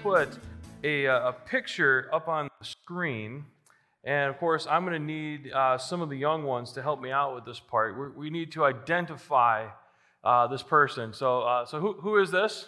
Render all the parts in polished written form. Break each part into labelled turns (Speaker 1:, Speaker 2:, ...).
Speaker 1: put a picture up on the screen. And of course, I'm going to need some of the young ones to help me out with this part. We need to identify this person. So who is this?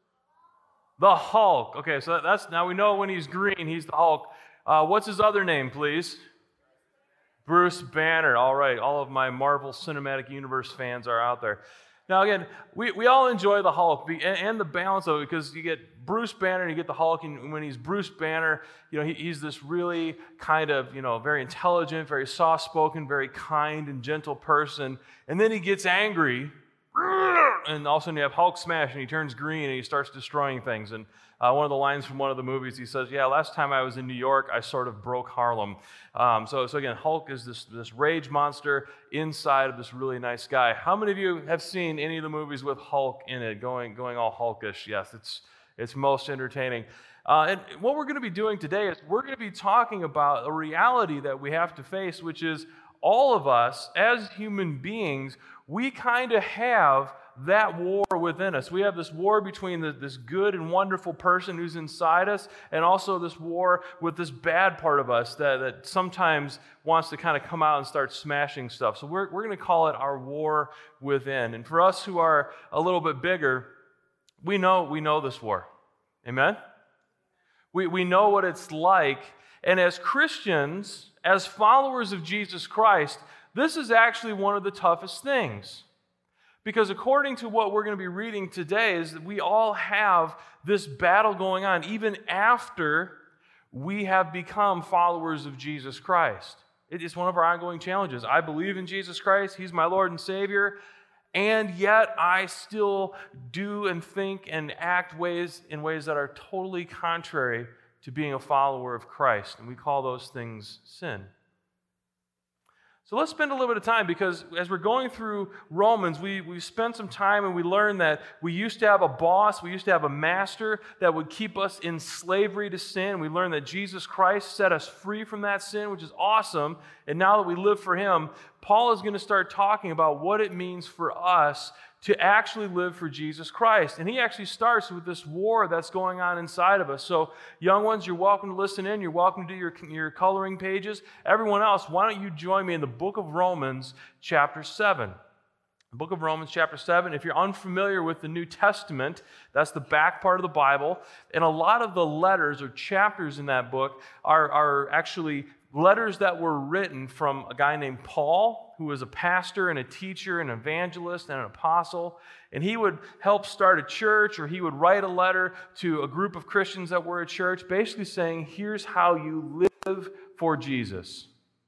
Speaker 1: The Hulk. Okay, so that's now we know when he's green, he's the Hulk. What's his other name, please? Bruce Banner. All right, all of my Marvel Cinematic Universe fans are out there. Now again, we all enjoy the Hulk and the balance of it, because you get Bruce Banner and you get the Hulk, and when he's Bruce Banner, he's this really kind of, very intelligent, very soft-spoken, very kind and gentle person, and then he gets angry, and all of a sudden you have Hulk smash, and he turns green, and he starts destroying things. And one of the lines from one of the movies, he says, "Yeah, last time I was in New York, I sort of broke Harlem." So again, Hulk is this rage monster inside of this really nice guy. How many of you have seen any of the movies with Hulk in it, going all Hulkish? Yes, it's most entertaining. And what we're going to be doing today is we're going to be talking about a reality that we have to face, which is all of us as human beings, we kind of have that war within us. We have this war between this good and wonderful person who's inside us, and also this war with this bad part of us that sometimes wants to kind of come out and start smashing stuff. So we're going to call it our war within. And for us who are a little bit bigger, we know this war. Amen? We know what it's like. And as Christians, as followers of Jesus Christ, this is actually one of the toughest things. Because according to what we're going to be reading today is that we all have this battle going on even after we have become followers of Jesus Christ. It is one of our ongoing challenges. I believe in Jesus Christ. He's my Lord and Savior. And yet I still do and think and act in ways that are totally contrary to being a follower of Christ. And we call those things sin. So let's spend a little bit of time, because as we're going through Romans, we spent some time and we learned that we used to have a boss, we used to have a master that would keep us in slavery to sin. We learned that Jesus Christ set us free from that sin, which is awesome. And now that we live for Him, Paul is going to start talking about what it means for us to actually live for Jesus Christ. And he actually starts with this war that's going on inside of us. So young ones, you're welcome to listen in. You're welcome to do your coloring pages. Everyone else, why don't you join me in the book of Romans chapter 7. The book of Romans chapter 7. If you're unfamiliar with the New Testament, that's the back part of the Bible. And a lot of the letters or chapters in that book are actually letters that were written from a guy named Paul, who was a pastor and a teacher and an evangelist and an apostle. And he would help start a church, or he would write a letter to a group of Christians that were at church, basically saying, here's how you live for Jesus.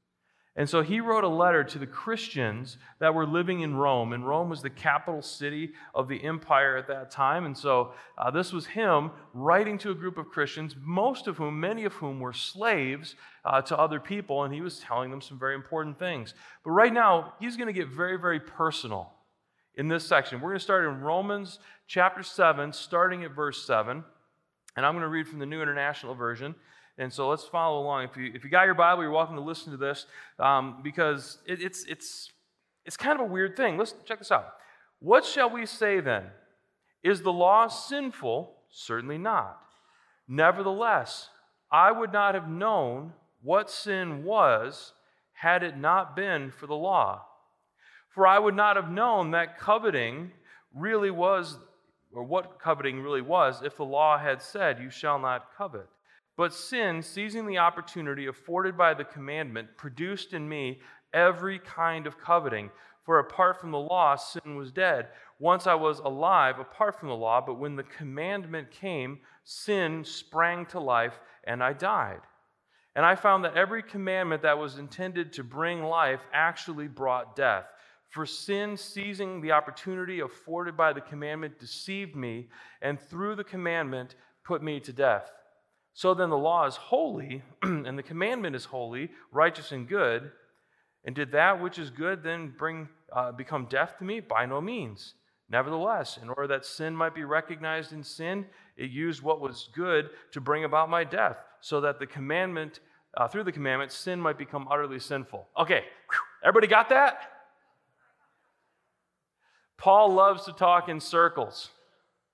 Speaker 1: And so he wrote a letter to the Christians that were living in Rome. And Rome was the capital city of the empire at that time. And so this was him writing to a group of Christians, many of whom were slaves to other people. And he was telling them some very important things. But right now, he's going to get very, very personal in this section. We're going to start in Romans chapter 7, starting at verse 7. And I'm going to read from the New International Version. And so let's follow along. If you got your Bible, you're welcome to listen to this, because it's kind of a weird thing. Let's check this out. What shall we say then? Is the law sinful? Certainly not. Nevertheless, I would not have known what sin was had it not been for the law. For I would not have known that coveting really was, or what coveting really was, if the law had said, you shall not covet. But sin, seizing the opportunity afforded by the commandment, produced in me every kind of coveting. For apart from the law, sin was dead. Once I was alive apart from the law, but when the commandment came, sin sprang to life, and I died. And I found that every commandment that was intended to bring life actually brought death. For sin, seizing the opportunity afforded by the commandment, deceived me, and through the commandment put me to death. So then the law is holy, and the commandment is holy, righteous and good. And did that which is good then become death to me? By no means. Nevertheless, in order that sin might be recognized in sin, it used what was good to bring about my death, so that the commandment, through the commandment, sin might become utterly sinful. Okay, everybody got that? Paul loves to talk in circles.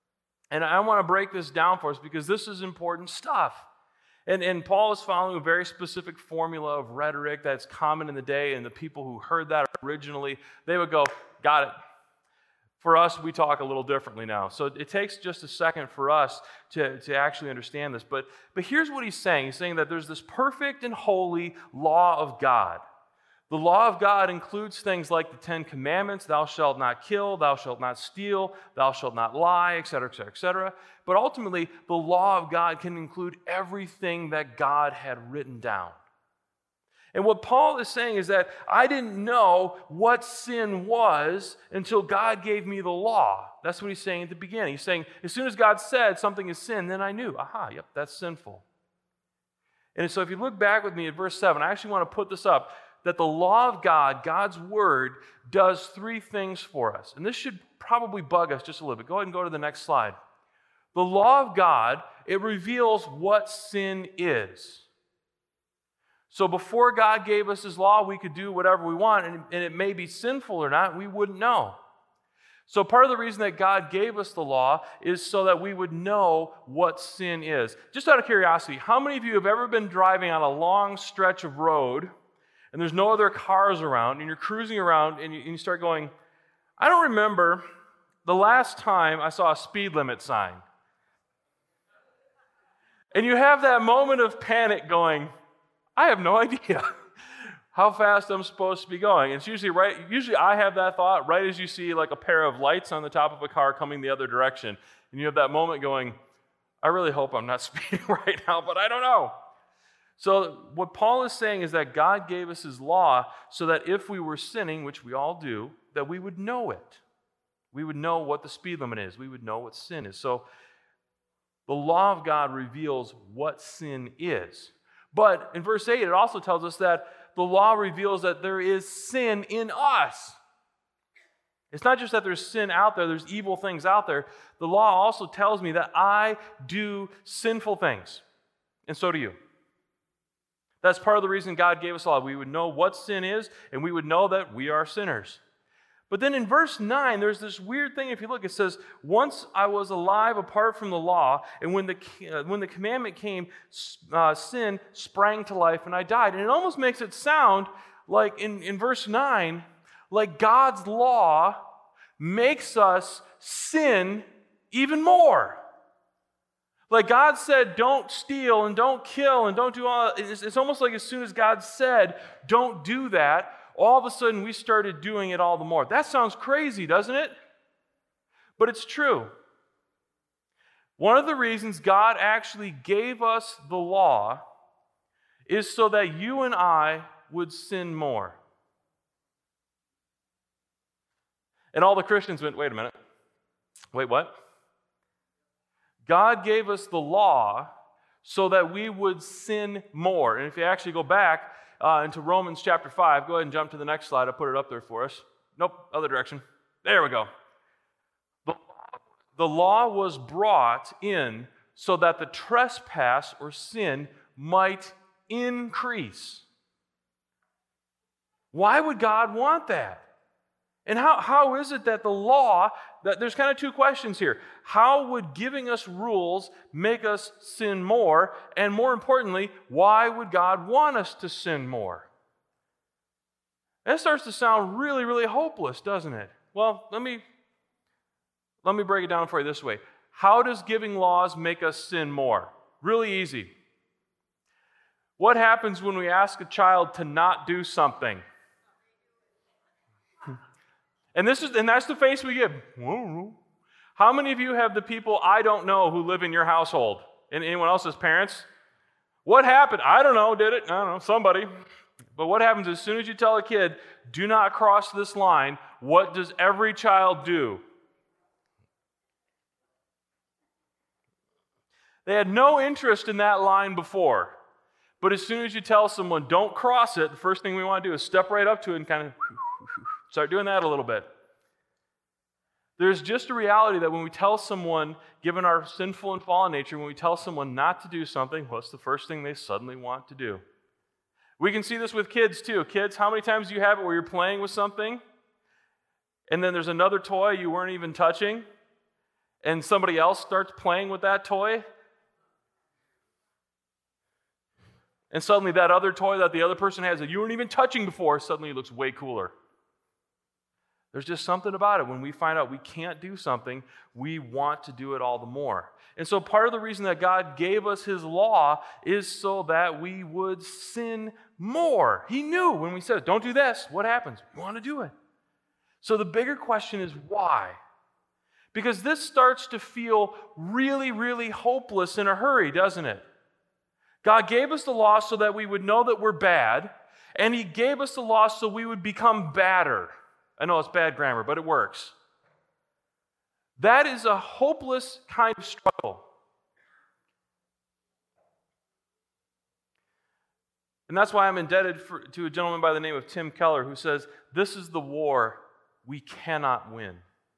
Speaker 1: And I want to break this down for us because this is important stuff. And Paul is following a very specific formula of rhetoric that's common in the day, and the people who heard that originally, they would go, got it. For us, we talk a little differently now. So it takes just a second for us to actually understand this. But here's what he's saying. He's saying that there's this perfect and holy law of God. The law of God includes things like the Ten Commandments, thou shalt not kill, thou shalt not steal, thou shalt not lie, etc., etc., etc. But ultimately, the law of God can include everything that God had written down. And what Paul is saying is that I didn't know what sin was until God gave me the law. That's what he's saying at the beginning. He's saying, as soon as God said something is sin, then I knew, yep, that's sinful. And so if you look back with me at verse 7, I actually want to put this up, that the law of God, God's word, does three things for us. And this should probably bug us just a little bit. Go ahead and go to the next slide. The law of God, it reveals what sin is. So before God gave us his law, we could do whatever we want, and it may be sinful or not, we wouldn't know. So part of the reason that God gave us the law is so that we would know what sin is. Just out of curiosity, how many of you have ever been driving on a long stretch of road, and there's no other cars around, and you're cruising around, and you start going, I don't remember the last time I saw a speed limit sign. And you have that moment of panic going, I have no idea how fast I'm supposed to be going. It's usually I have that thought right as you see like a pair of lights on the top of a car coming the other direction. And you have that moment going, I really hope I'm not speeding right now, but I don't know. So what Paul is saying is that God gave us his law so that if we were sinning, which we all do, that we would know it. We would know what the speed limit is. We would know what sin is. So the law of God reveals what sin is. But in verse 8, it also tells us that the law reveals that there is sin in us. It's not just that there's sin out there, there's evil things out there. The law also tells me that I do sinful things, and so do you. That's part of the reason God gave us law. We would know what sin is, and we would know that we are sinners. But then in verse 9, there's this weird thing. If you look, it says, once I was alive apart from the law, and when the commandment came, sin sprang to life, and I died. And it almost makes it sound like, in verse 9, like God's law makes us sin even more. Like God said, don't steal and don't kill and don't do all. It's almost like as soon as God said, don't do that, all of a sudden we started doing it all the more. That sounds crazy, doesn't it? But it's true. One of the reasons God actually gave us the law is so that you and I would sin more. And all the Christians went, wait a minute. Wait, what? God gave us the law so that we would sin more. And if you actually go back into Romans chapter 5, go ahead and jump to the next slide. I'll put it up there for us. Nope, other direction. There we go. The law was brought in so that the trespass or sin might increase. Why would God want that? And how is it that the law, that there's kind of two questions here. How would giving us rules make us sin more? And more importantly, why would God want us to sin more? That starts to sound really, really hopeless, doesn't it? Well, let me break it down for you this way. How does giving laws make us sin more? Really easy. What happens when we ask a child to not do something? And that's the face we give. How many of you have the people I don't know who live in your household? And anyone else's parents? What happened? I don't know, did it? I don't know, somebody. But what happens as soon as you tell a kid, do not cross this line, what does every child do? They had no interest in that line before. But as soon as you tell someone, don't cross it, the first thing we want to do is step right up to it and kind of start doing that a little bit. There's just a reality that when we tell someone, given our sinful and fallen nature, when we tell someone not to do something, what's the first thing they suddenly want to do? We can see this with kids too. Kids, how many times do you have it where you're playing with something, and then there's another toy you weren't even touching, and somebody else starts playing with that toy, and suddenly that other toy that the other person has that you weren't even touching before suddenly looks way cooler. There's just something about it. When we find out we can't do something, we want to do it all the more. And so part of the reason that God gave us His law is so that we would sin more. He knew when we said, don't do this, what happens? We want to do it. So the bigger question is why? Because this starts to feel really, really hopeless in a hurry, doesn't it? God gave us the law so that we would know that we're bad, and He gave us the law so we would become badder. I know it's bad grammar, but it works. That is a hopeless kind of struggle. And that's why I'm indebted to a gentleman by the name of Tim Keller who says, this is the war we cannot win.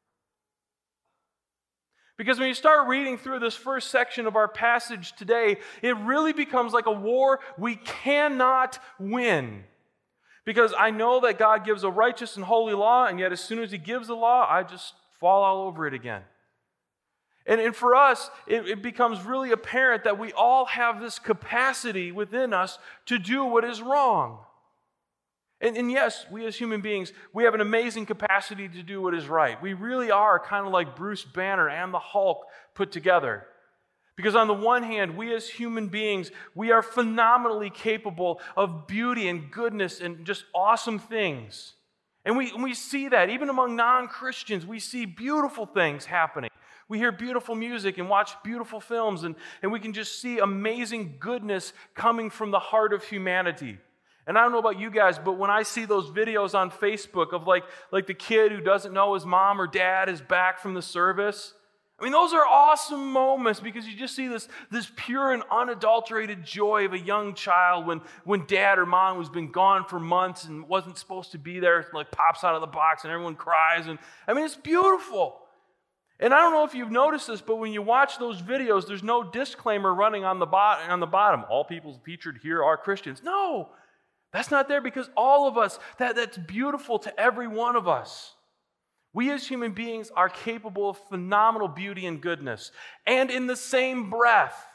Speaker 1: Because when you start reading through this first section of our passage today, it really becomes like a war we cannot win. Because I know that God gives a righteous and holy law, and yet as soon as He gives the law, I just fall all over it again. And for us, it becomes really apparent that we all have this capacity within us to do what is wrong. And yes, we as human beings, we have an amazing capacity to do what is right. We really are kind of like Bruce Banner and the Hulk put together. Because on the one hand, we as human beings, we are phenomenally capable of beauty and goodness and just awesome things. And we see that. Even among non-Christians, we see beautiful things happening. We hear beautiful music and watch beautiful films, and we can just see amazing goodness coming from the heart of humanity. And I don't know about you guys, but when I see those videos on Facebook of like the kid who doesn't know his mom or dad is back from the service, I mean, those are awesome moments because you just see this pure and unadulterated joy of a young child when dad or mom has been gone for months and wasn't supposed to be there, like pops out of the box and everyone cries. And I mean, it's beautiful. And I don't know if you've noticed this, but when you watch those videos, there's no disclaimer running on the bottom. All people featured here are Christians. No, that's not there because all of us, that's beautiful to every one of us. We as human beings are capable of phenomenal beauty and goodness. And in the same breath,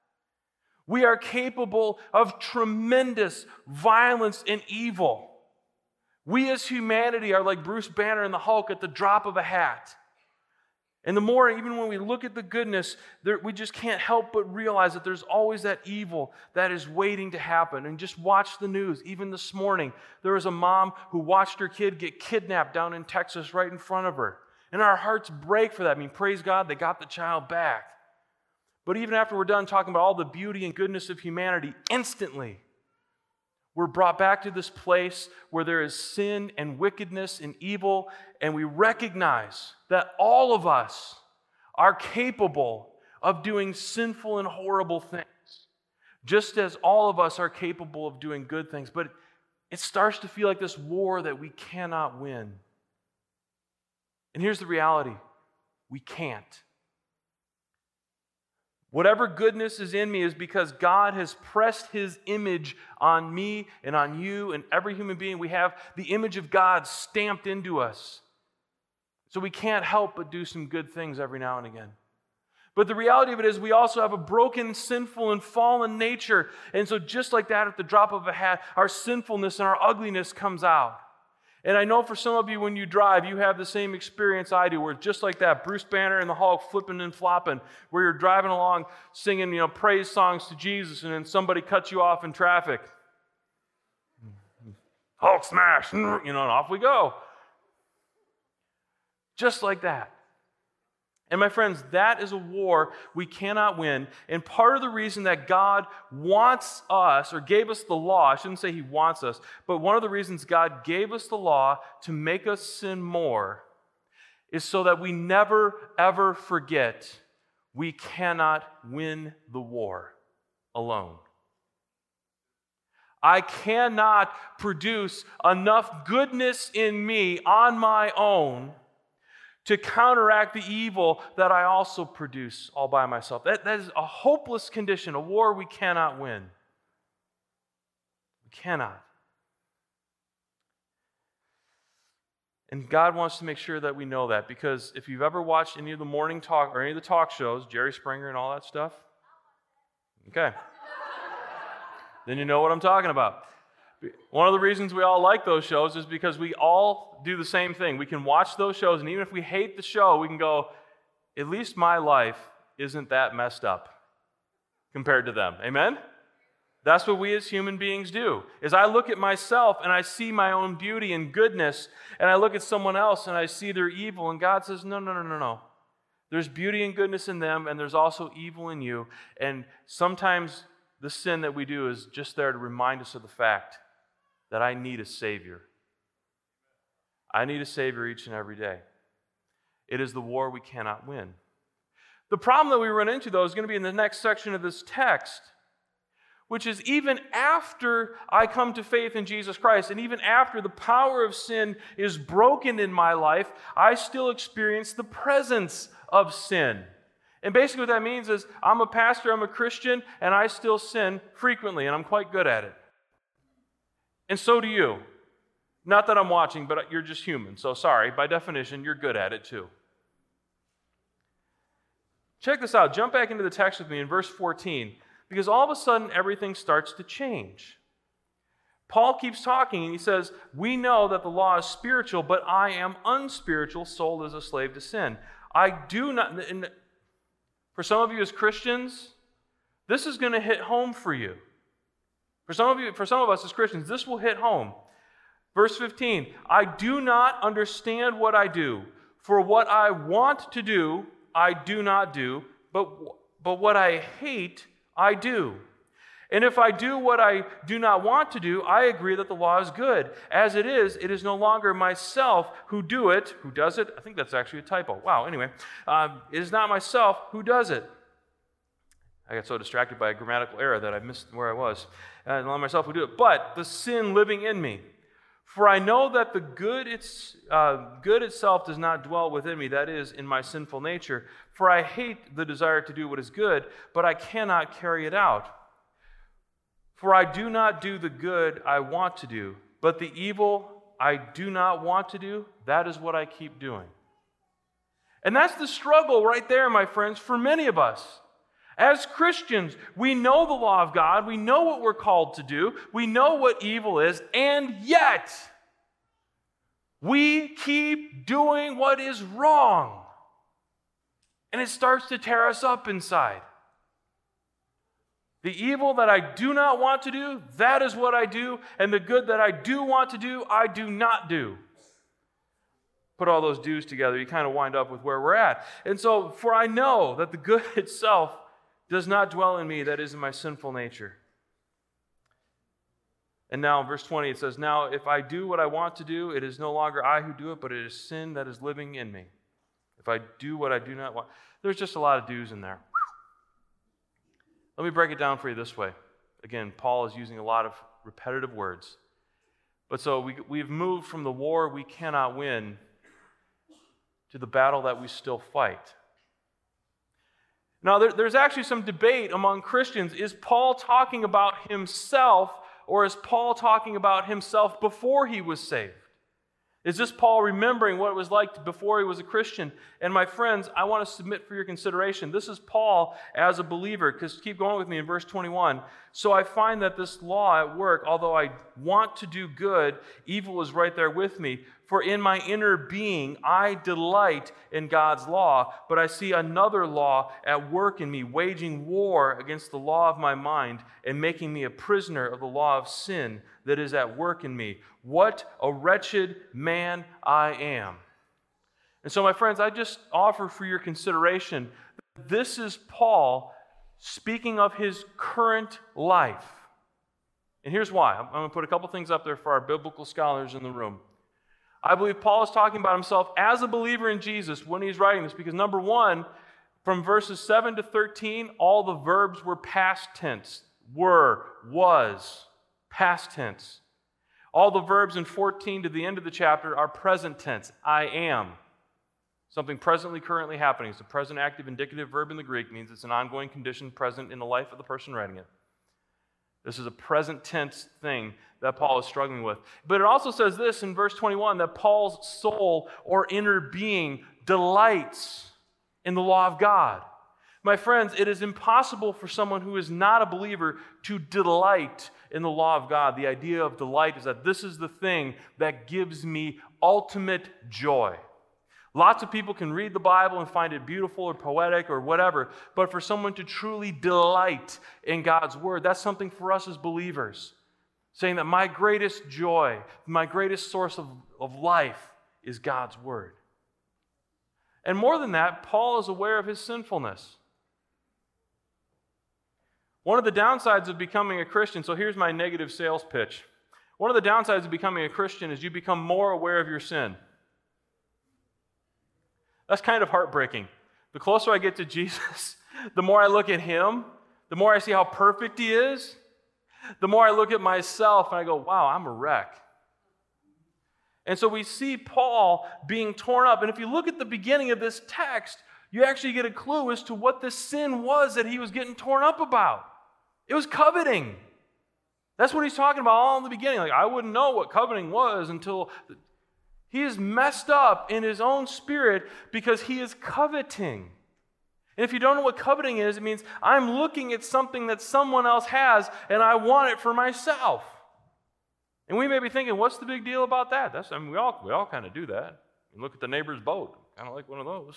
Speaker 1: we are capable of tremendous violence and evil. We as humanity are like Bruce Banner and the Hulk at the drop of a hat. And the more, even when we look at the goodness, we just can't help but realize that there's always that evil that is waiting to happen. And just watch the news. Even this morning, there was a mom who watched her kid get kidnapped down in Texas right in front of her. And our hearts break for that. I mean, praise God, they got the child back. But even after we're done talking about all the beauty and goodness of humanity, instantly, we're brought back to this place where there is sin and wickedness and evil, and we recognize that all of us are capable of doing sinful and horrible things, just as all of us are capable of doing good things. But it starts to feel like this war that we cannot win. And here's the reality: we can't. Whatever goodness is in me is because God has pressed His image on me and on you and every human being. We have the image of God stamped into us. So we can't help but do some good things every now and again. But the reality of it is we also have a broken, sinful, and fallen nature. And so just like that, at the drop of a hat, our sinfulness and our ugliness comes out. And I know for some of you, when you drive, you have the same experience I do, where just like that, Bruce Banner and the Hulk flipping and flopping, where you're driving along singing, praise songs to Jesus, and then somebody cuts you off in traffic. Hulk smash, and off we go. Just like that. And my friends, that is a war we cannot win. And part of the reason that God wants us, or gave us the law, I shouldn't say He wants us, but one of the reasons God gave us the law to make us sin more is so that we never, ever forget we cannot win the war alone. I cannot produce enough goodness in me on my own to counteract the evil that I also produce all by myself. That is a hopeless condition, a war we cannot win. We cannot. And God wants to make sure that we know that, because if you've ever watched any of the morning talk or any of the talk shows, Jerry Springer and all that stuff, okay, then you know what I'm talking about. One of the reasons we all like those shows is because we all do the same thing. We can watch those shows, and even if we hate the show, we can go, at least my life isn't that messed up compared to them. Amen? That's what we as human beings do. Is I look at myself and I see my own beauty and goodness, and I look at someone else and I see their evil, and God says, no. There's beauty and goodness in them, and there's also evil in you. And sometimes the sin that we do is just there to remind us of the fact that I need a Savior. I need a Savior each and every day. It is the war we cannot win. The problem that we run into, though, is going to be in the next section of this text, which is even after I come to faith in Jesus Christ, and even after the power of sin is broken in my life, I still experience the presence of sin. And basically what that means is I'm a pastor, I'm a Christian, and I still sin frequently, and I'm quite good at it. And so do you. Not that I'm watching, but you're just human. So sorry, by definition, you're good at it too. Check this out. Jump back into the text with me in verse 14, because all of a sudden everything starts to change. Paul keeps talking and he says, we know that the law is spiritual, but I am unspiritual, sold as a slave to sin. I do not, and for some of you as Christians, this is going to hit home for you. For some of us as Christians, this will hit home. Verse 15, I do not understand what I do, for what I want to do, I do not do, but what I hate, I do. And if I do what I do not want to do, I agree that the law is good. As it is no longer myself who does it. I think that's actually a typo. Wow, anyway. It is not myself who does it. I got so distracted by a grammatical error that I missed where I was. Not myself who do it, but the sin living in me. For I know that the good itself does not dwell within me, that is, in my sinful nature. For I hate the desire to do what is good, but I cannot carry it out. For I do not do the good I want to do, but the evil I do not want to do, that is what I keep doing. And that's the struggle right there, my friends, for many of us. As Christians, we know the law of God, we know what we're called to do, we know what evil is, and yet we keep doing what is wrong. And it starts to tear us up inside. The evil that I do not want to do, that is what I do, and the good that I do want to do, I do not do. Put all those do's together, you kind of wind up with where we're at. And so, for I know that the good itself does not dwell in me, that is in my sinful nature. And now in verse 20 it says, now if I do what I want to do, it is no longer I who do it, but it is sin that is living in me. If I do what I do not want. There's just a lot of do's in there. Let me break it down for you this way. Again, Paul is using a lot of repetitive words. But so we've moved from the war we cannot win to the battle that we still fight. Now, there's actually some debate among Christians. Is Paul talking about himself, or is Paul talking about himself before he was saved? Is this Paul remembering what it was like before he was a Christian? And my friends, I want to submit for your consideration. This is Paul as a believer, because keep going with me in verse 21. So I find that this law at work, although I want to do good, evil is right there with me. For in my inner being, I delight in God's law, but I see another law at work in me, waging war against the law of my mind and making me a prisoner of the law of sin that is at work in me. What a wretched man I am. And so, my friends, I just offer for your consideration, this is Paul speaking of his current life. And here's why. I'm going to put a couple things up there for our biblical scholars in the room. I believe Paul is talking about himself as a believer in Jesus when he's writing this, because number one, from verses 7 to 13, all the verbs were past tense. Were, was, past tense. All the verbs in 14 to the end of the chapter are present tense. I am. Something presently, currently happening. It's a present active indicative verb in the Greek, means it's an ongoing condition present in the life of the person writing it. This is a present tense thing that Paul is struggling with. But it also says this in verse 21, that Paul's soul or inner being delights in the law of God. My friends, it is impossible for someone who is not a believer to delight in the law of God. The idea of delight is that this is the thing that gives me ultimate joy. Lots of people can read the Bible and find it beautiful or poetic or whatever, but for someone to truly delight in God's Word, that's something for us as believers. Saying that my greatest joy, my greatest source of life is God's Word. And more than that, Paul is aware of his sinfulness. One of the downsides of becoming a Christian, so here's my negative sales pitch. One of the downsides of becoming a Christian is you become more aware of your sin. That's kind of heartbreaking. The closer I get to Jesus, the more I look at Him, the more I see how perfect He is, the more I look at myself and I go, wow, I'm a wreck. And so we see Paul being torn up. And if you look at the beginning of this text, you actually get a clue as to what the sin was that he was getting torn up about. It was coveting. That's what he's talking about all in the beginning. Like, I wouldn't know what coveting was until he is messed up in his own spirit because he is coveting. And if you don't know what coveting is, it means I'm looking at something that someone else has and I want it for myself. And we may be thinking, what's the big deal about that? We all kind of do that. You look at the neighbor's boat, kind of like one of those.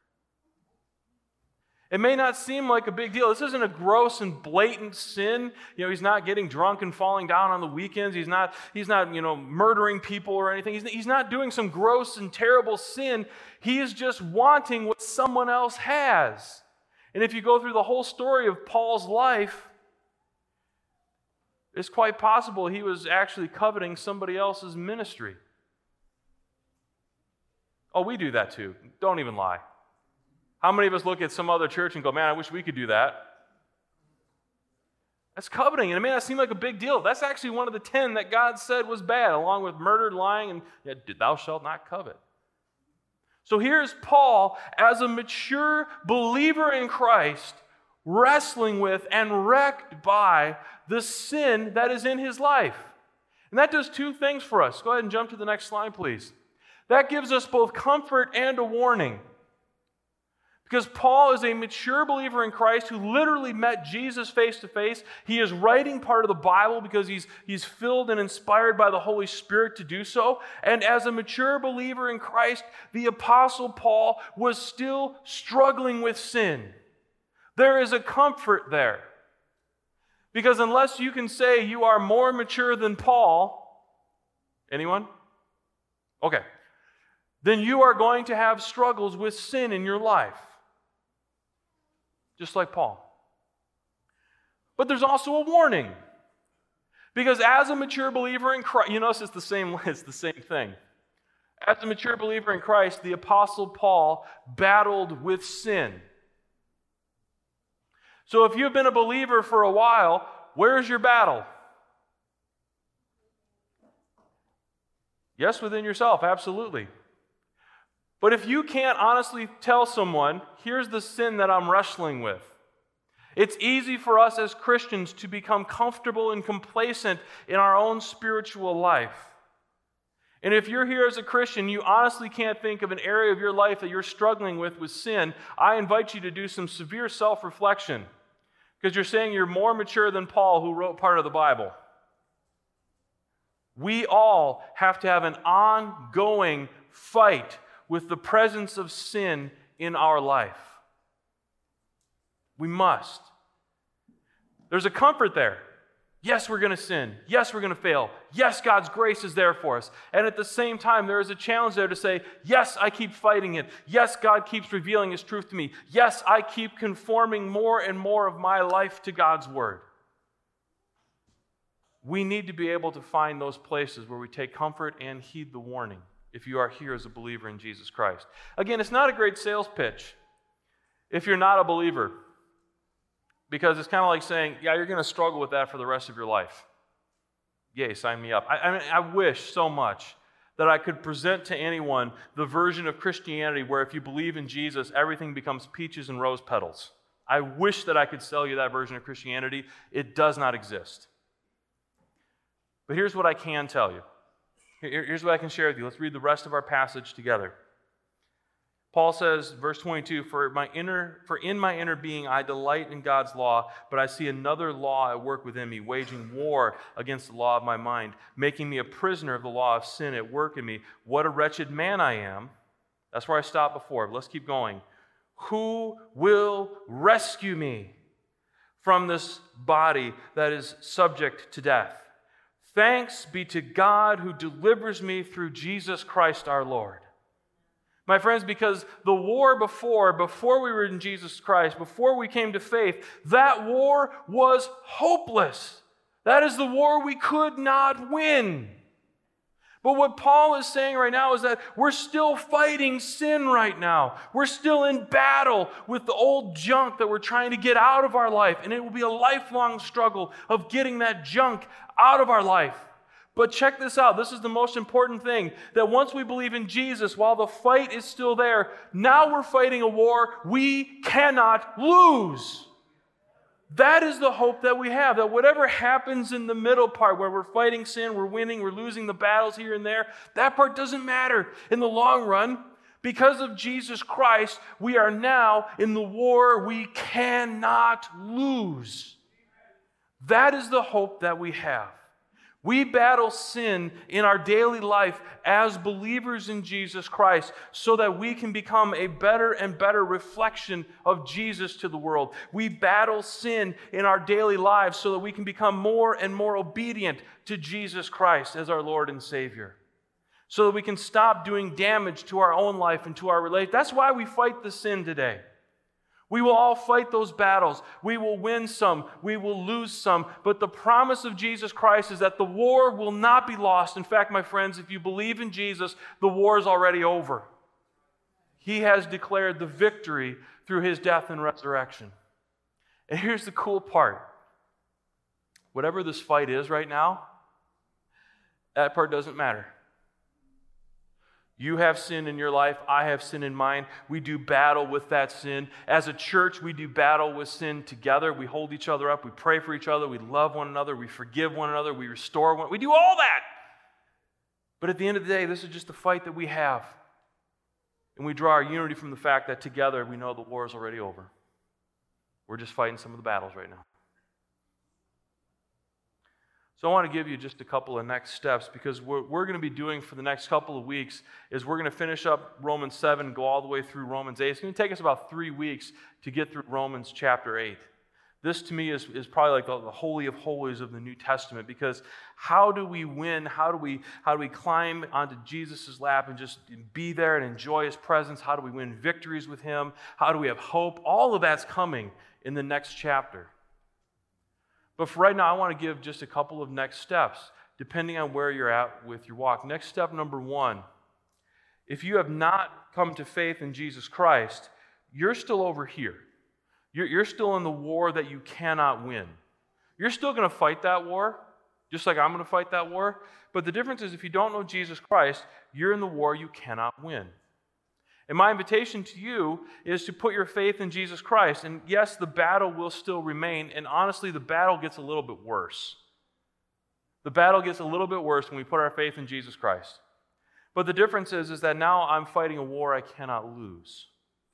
Speaker 1: It may not seem like a big deal. This isn't a gross and blatant sin. He's not getting drunk and falling down on the weekends. He's not murdering people or anything. He's not doing some gross and terrible sin. He is just wanting what someone else has. And if you go through the whole story of Paul's life, it's quite possible he was actually coveting somebody else's ministry. Oh, we do that too. Don't even lie. How many of us look at some other church and go, man, I wish we could do that? That's coveting, and it may not seem like a big deal. That's actually one of the 10 that God said was bad, along with murder, lying, and thou shalt not covet. So here's Paul, as a mature believer in Christ, wrestling with and wrecked by the sin that is in his life. And that does two things for us. Go ahead and jump to the next slide, please. That gives us both comfort and a warning. Because Paul is a mature believer in Christ who literally met Jesus face to face. He is writing part of the Bible because he's filled and inspired by the Holy Spirit to do so. And as a mature believer in Christ, the Apostle Paul was still struggling with sin. There is a comfort there. Because unless you can say you are more mature than Paul, anyone? Okay. Then you are going to have struggles with sin in your life. Just like Paul. But there's also a warning. Because as a mature believer in Christ, you notice it's the same thing. As a mature believer in Christ, the Apostle Paul battled with sin. So if you've been a believer for a while, where's your battle? Yes, within yourself, absolutely. But if you can't honestly tell someone, here's the sin that I'm wrestling with, it's easy for us as Christians to become comfortable and complacent in our own spiritual life. And if you're here as a Christian, you honestly can't think of an area of your life that you're struggling with sin, I invite you to do some severe self-reflection. Because you're saying you're more mature than Paul, who wrote part of the Bible. We all have to have an ongoing fight with the presence of sin in our life. We must. There's a comfort there. Yes, we're going to sin. Yes, we're going to fail. Yes, God's grace is there for us. And at the same time, there is a challenge there to say, yes, I keep fighting it. Yes, God keeps revealing His truth to me. Yes, I keep conforming more and more of my life to God's Word. We need to be able to find those places where we take comfort and heed the warning if you are here as a believer in Jesus Christ. Again, it's not a great sales pitch if you're not a believer. Because it's kind of like saying, yeah, you're going to struggle with that for the rest of your life. Yay, sign me up. I wish so much that I could present to anyone the version of Christianity where if you believe in Jesus, everything becomes peaches and rose petals. I wish that I could sell you that version of Christianity. It does not exist. But here's what I can tell you. Here's what I can share with you. Let's read the rest of our passage together. Paul says, verse 22, For in my inner being I delight in God's law, but I see another law at work within me, waging war against the law of my mind, making me a prisoner of the law of sin at work in me. What a wretched man I am. That's where I stopped before, but let's keep going. Who will rescue me from this body that is subject to death? Thanks be to God who delivers me through Jesus Christ our Lord. My friends, because the war before we were in Jesus Christ, before we came to faith, that war was hopeless. That is the war we could not win. But what Paul is saying right now is that we're still fighting sin right now. We're still in battle with the old junk that we're trying to get out of our life. And it will be a lifelong struggle of getting that junk out of our life. But check this out. This is the most important thing, that once we believe in Jesus, while the fight is still there, now we're fighting a war we cannot lose. That is the hope that we have, that whatever happens in the middle part, where we're fighting sin, we're winning, we're losing the battles here and there, that part doesn't matter in the long run. Because of Jesus Christ, we are now in the war we cannot lose. That is the hope that we have. We battle sin in our daily life as believers in Jesus Christ so that we can become a better and better reflection of Jesus to the world. We battle sin in our daily lives so that we can become more and more obedient to Jesus Christ as our Lord and Savior. So that we can stop doing damage to our own life and to our relationship. That's why we fight the sin today. We will all fight those battles. We will win some. We will lose some. But the promise of Jesus Christ is that the war will not be lost. In fact, my friends, if you believe in Jesus, the war is already over. He has declared the victory through His death and resurrection. And here's the cool part. Whatever this fight is right now, that part doesn't matter. You have sin in your life. I have sin in mine. We do battle with that sin. As a church, we do battle with sin together. We hold each other up. We pray for each other. We love one another. We forgive one another. We restore one. We do all that. But at the end of the day, this is just the fight that we have. And we draw our unity from the fact that together we know the war is already over. We're just fighting some of the battles right now. So I want to give you just a couple of next steps, because what we're going to be doing for the next couple of weeks is we're going to finish up Romans 7 and go all the way through Romans 8. It's going to take us about 3 weeks to get through Romans chapter 8. This to me is probably like the holy of holies of the New Testament, because how do we win? How do we climb onto Jesus' lap and just be there and enjoy His presence? How do we win victories with Him? How do we have hope? All of that's coming in the next chapter. But for right now, I want to give just a couple of next steps, depending on where you're at with your walk. Next step number 1, if you have not come to faith in Jesus Christ, you're still over here. You're still in the war that you cannot win. You're still going to fight that war, just like I'm going to fight that war. But the difference is, if you don't know Jesus Christ, you're in the war you cannot win. And my invitation to you is to put your faith in Jesus Christ. And yes, the battle will still remain. And honestly, the battle gets a little bit worse. The battle gets a little bit worse when we put our faith in Jesus Christ. But the difference is that now I'm fighting a war I cannot lose.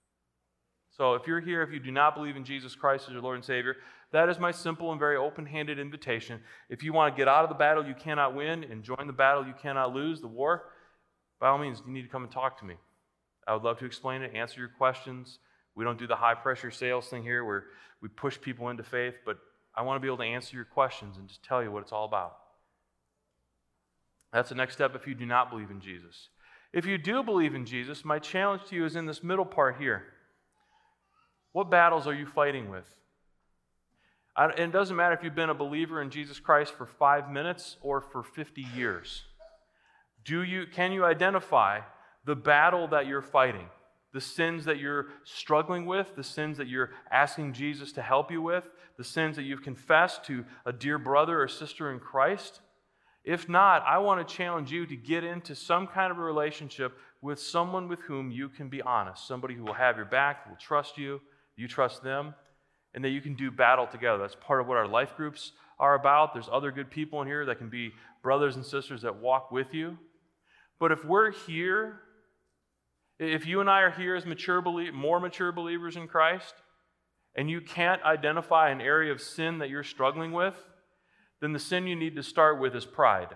Speaker 1: So if you're here, if you do not believe in Jesus Christ as your Lord and Savior, that is my simple and very open-handed invitation. If you want to get out of the battle you cannot win and join the battle you cannot lose, the war, by all means, you need to come and talk to me. I would love to explain it, answer your questions. We don't do the high-pressure sales thing here where we push people into faith, but I want to be able to answer your questions and just tell you what it's all about. That's the next step if you do not believe in Jesus. If you do believe in Jesus, my challenge to you is in this middle part here. What battles are you fighting with? And it doesn't matter if you've been a believer in Jesus Christ for 5 minutes or for 50 years. Can you identify the battle that you're fighting, the sins that you're struggling with, the sins that you're asking Jesus to help you with, the sins that you've confessed to a dear brother or sister in Christ? If not, I want to challenge you to get into some kind of a relationship with someone with whom you can be honest, somebody who will have your back, who will trust you, you trust them, and that you can do battle together. That's part of what our life groups are about. There's other good people in here that can be brothers and sisters that walk with you. But if we're here, if you and I are here as more mature believers in Christ, and you can't identify an area of sin that you're struggling with, then the sin you need to start with is pride.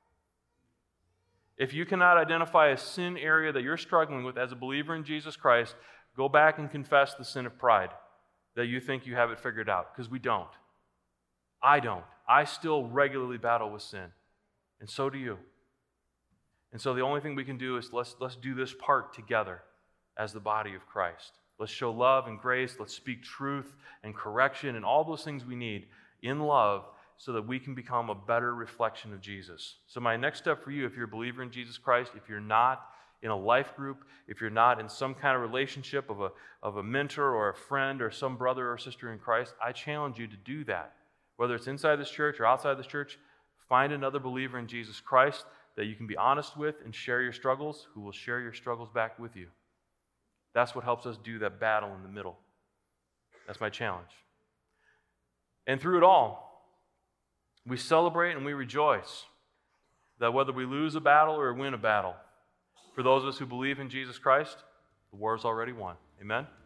Speaker 1: If you cannot identify a sin area that you're struggling with as a believer in Jesus Christ, go back and confess the sin of pride, that you think you have it figured out, because we don't. I don't. I still regularly battle with sin, and so do you. And so the only thing we can do is let's do this part together as the body of Christ. Let's show love and grace. Let's speak truth and correction and all those things we need in love so that we can become a better reflection of Jesus. So my next step for you, if you're a believer in Jesus Christ, if you're not in a life group, if you're not in some kind of relationship of a mentor or a friend or some brother or sister in Christ, I challenge you to do that. Whether it's inside this church or outside this church, find another believer in Jesus Christ that you can be honest with and share your struggles, who will share your struggles back with you. That's what helps us do that battle in the middle. That's my challenge. And through it all, we celebrate and we rejoice that whether we lose a battle or win a battle, for those of us who believe in Jesus Christ, the war is already won. Amen?